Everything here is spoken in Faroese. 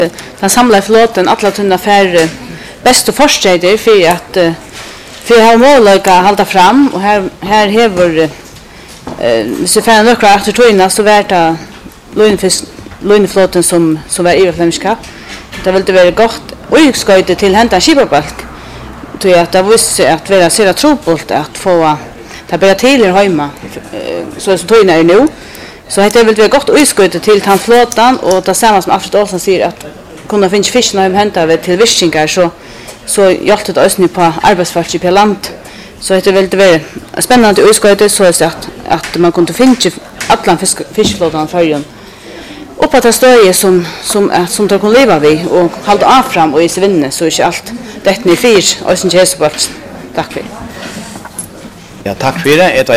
den samlade flåten alla tunna färre bästa försträder för att ha möjlighet att hålla fram och här hever så för några efter tvåna så värta löneflåten som var i Flemiska. Det vill det vara gott och utsköjde till hända skipabalk. Tror jag att det visste att vara så trobult att få ta bära till hemma så som tvåna är nu. Så det vill det vara gott och utsköjde till flåtan och det samma som Alfred Olsson säger att kunna finna fisken och hämta till viskingar så hjälpte det oss nu på arbetsfart på land. Så det vill det vara spännande utsköjde så att man kunde finna alla fiskflåtan färgen. Och på det stöje som de kan leva vid och hålla av fram och i sig vinna så är inte allt detta ni fyr och sin käsebart. Tack för det. Ja, tack för det.